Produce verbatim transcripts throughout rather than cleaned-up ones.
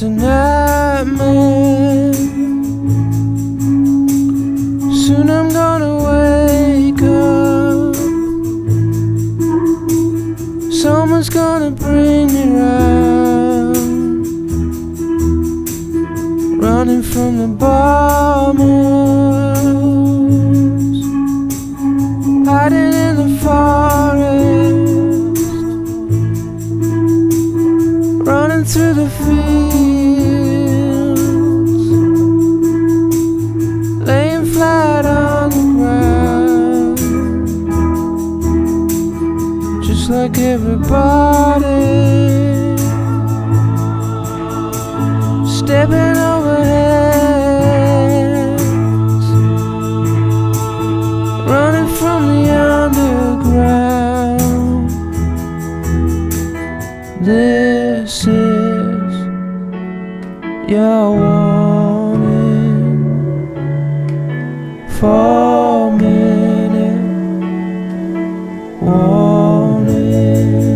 just a nightmare. Soon I'm gonna wake up. Someone's gonna bring me round. Running from the bombers, hiding in the forest, running through the fields, laying flat on the ground, just like everybody, stepping over heads, running from the underground. This is your warning. Four minute warning.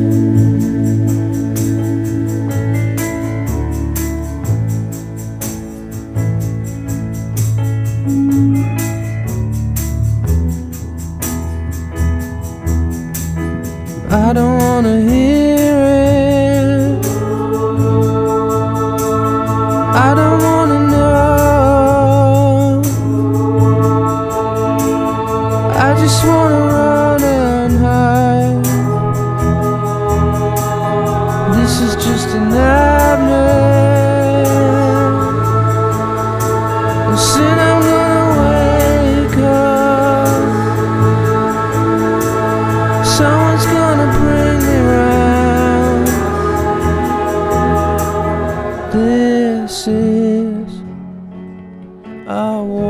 I don't wanna hear it. I don't wanna know. I just wanna run and hide. This is just a nightmare. And soon I'm gonna wake up. Someone's gonna bring me round. This is a war.